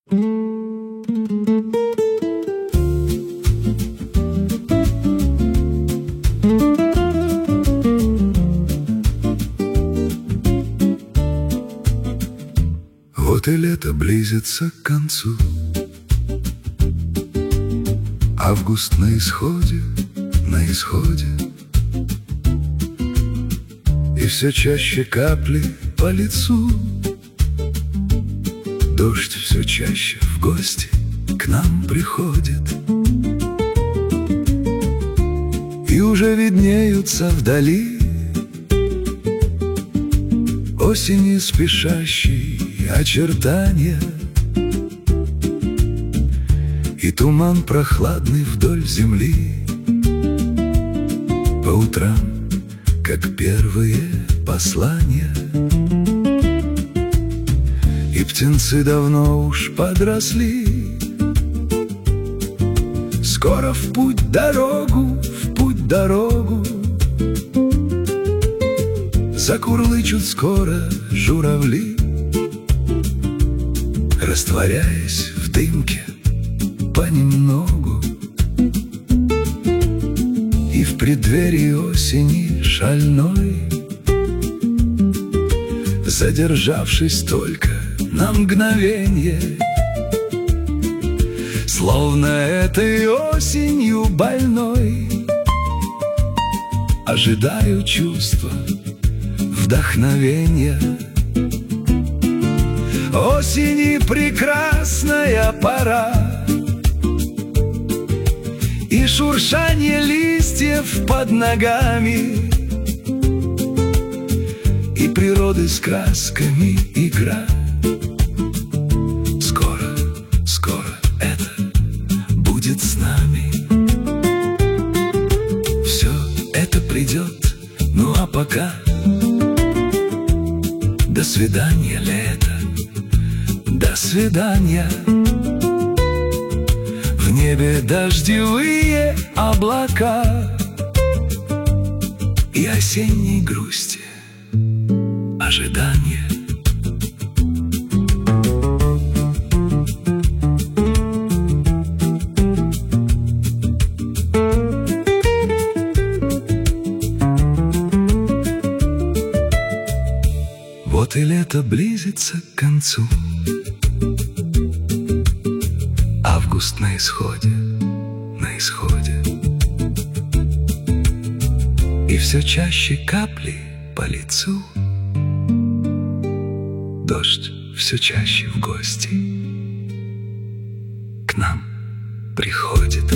Вот и лето близится к концу, август на исходе, на исходе. И все чаще капли по лицу, дождь все чаще в гости к нам приходит. И уже виднеются вдали осени спешащие очертания, и туман прохладный вдоль земли по утрам, как первые послания. И птенцы давно уж подросли, скоро в путь дорогу, в путь дорогу. Закурлычут скоро журавли, растворяясь в дымке понемногу. И в преддверии осени шальной, задержавшись только на мгновенье, словно этой осенью больной, ожидаю чувства вдохновения. Осени прекрасная пора, и шуршание листьев под ногами, и природы с красками игра. Скоро, скоро это будет с нами. Все это придет, ну а пока до свидания, лето, до свидания. В небе дождевые облака и осенней грусти ожидания. Вот и лето близится к концу, август на исходе, на исходе. И все чаще капли по лицу, дождь все чаще в гости к нам приходит.